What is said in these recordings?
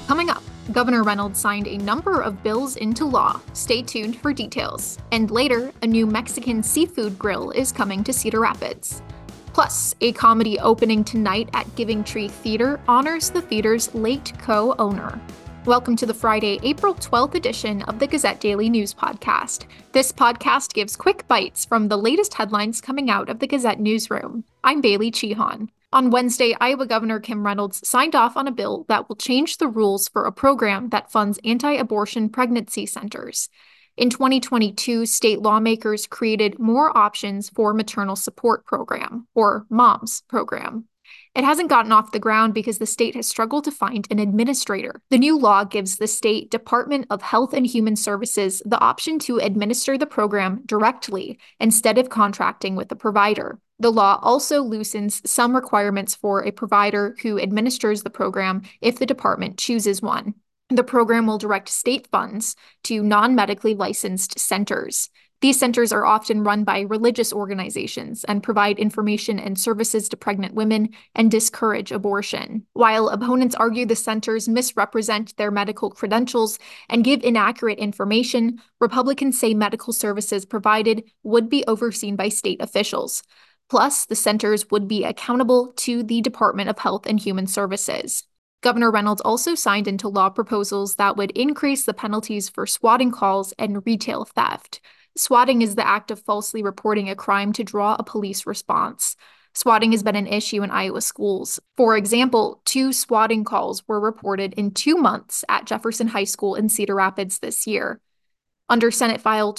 Coming up, Governor Reynolds signed a number of bills into law. Stay tuned for details. And later, a new Mexican seafood grill is coming to Cedar Rapids. Plus, a comedy opening tonight at Giving Tree Theater honors the theater's late co-owner. Welcome to the Friday, April 12th edition of the Gazette Daily News Podcast. This podcast gives quick bites from the latest headlines coming out of the Gazette newsroom. I'm Bailey Chihan. On Wednesday, Iowa Governor Kim Reynolds signed off on a bill that will change the rules for a program that funds anti-abortion pregnancy centers. In 2022, state lawmakers created more options for Maternal Support Program, or MOMS program. It hasn't gotten off the ground because the state has struggled to find an administrator. The new law gives the state Department of Health and Human Services the option to administer the program directly instead of contracting with a provider. The law also loosens some requirements for a provider who administers the program if the department chooses one. The program will direct state funds to non-medically licensed centers. These centers are often run by religious organizations and provide information and services to pregnant women and discourage abortion. While opponents argue the centers misrepresent their medical credentials and give inaccurate information, Republicans say medical services provided would be overseen by state officials. Plus, the centers would be accountable to the Department of Health and Human Services. Governor Reynolds also signed into law proposals that would increase the penalties for swatting calls and retail theft. Swatting is the act of falsely reporting a crime to draw a police response. Swatting has been an issue in Iowa schools. For example, 2 swatting calls were reported in 2 months at Jefferson High School in Cedar Rapids this year. Under Senate File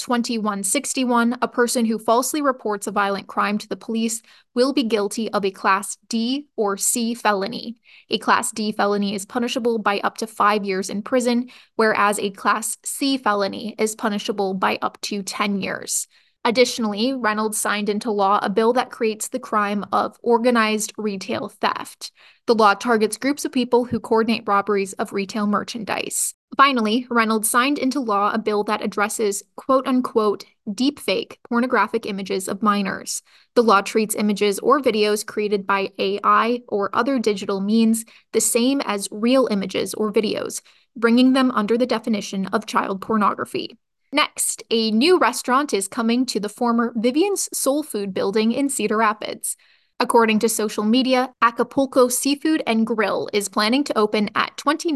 2161, a person who falsely reports a violent crime to the police will be guilty of a Class D or C felony. A Class D felony is punishable by up to 5 years in prison, whereas a Class C felony is punishable by up to 10 years. Additionally, Reynolds signed into law a bill that creates the crime of organized retail theft. The law targets groups of people who coordinate robberies of retail merchandise. Finally, Reynolds signed into law a bill that addresses quote-unquote deepfake pornographic images of minors. The law treats images or videos created by AI or other digital means the same as real images or videos, bringing them under the definition of child pornography. Next, a new restaurant is coming to the former Vivian's Soul Food building in Cedar Rapids. According to social media, Acapulco Seafood and Grill is planning to open at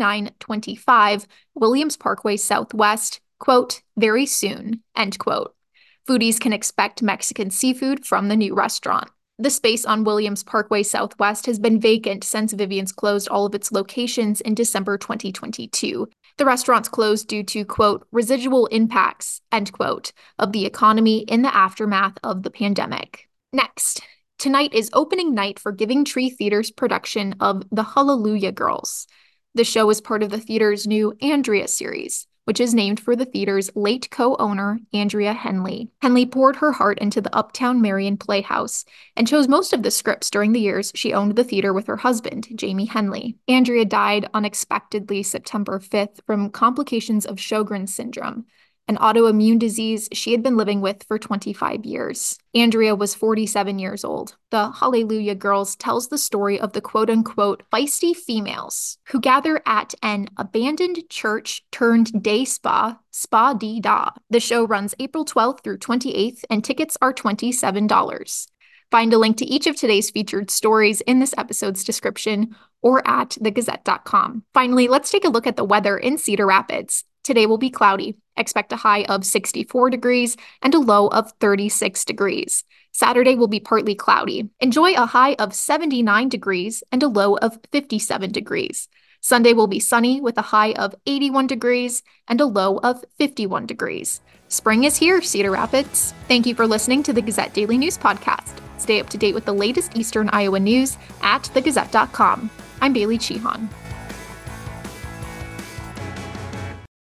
2925 Williams Parkway Southwest, quote, very soon, end quote. Foodies can expect Mexican seafood from the new restaurant. The space on Williams Parkway Southwest has been vacant since Vivian's closed all of its locations in December 2022. The restaurant's closed due to, quote, residual impacts, end quote, of the economy in the aftermath of the pandemic. Next, tonight is opening night for Giving Tree Theater's production of The Hallelujah Girls. The show is part of the theater's new Andrea series, which is named for the theater's late co-owner, Andrea Henley. Henley poured her heart into the Uptown Marion Playhouse and chose most of the scripts during the years she owned the theater with her husband, Jamie Henley. Andrea died unexpectedly September 5th from complications of Sjogren's syndrome, an autoimmune disease she had been living with for 25 years. Andrea was 47 years old. The Hallelujah Girls tells the story of the quote-unquote feisty females who gather at an abandoned church turned day spa, Spa-dee-da. The show runs April 12th through 28th, and tickets are $27. Find a link to each of today's featured stories in this episode's description or at thegazette.com. Finally, let's take a look at the weather in Cedar Rapids. Today will be cloudy. Expect a high of 64 degrees and a low of 36 degrees. Saturday will be partly cloudy. Enjoy a high of 79 degrees and a low of 57 degrees. Sunday will be sunny with a high of 81 degrees and a low of 51 degrees. Spring is here, Cedar Rapids. Thank you for listening to the Gazette Daily News Podcast. Stay up to date with the latest Eastern Iowa news at thegazette.com. I'm Bailey Chihan.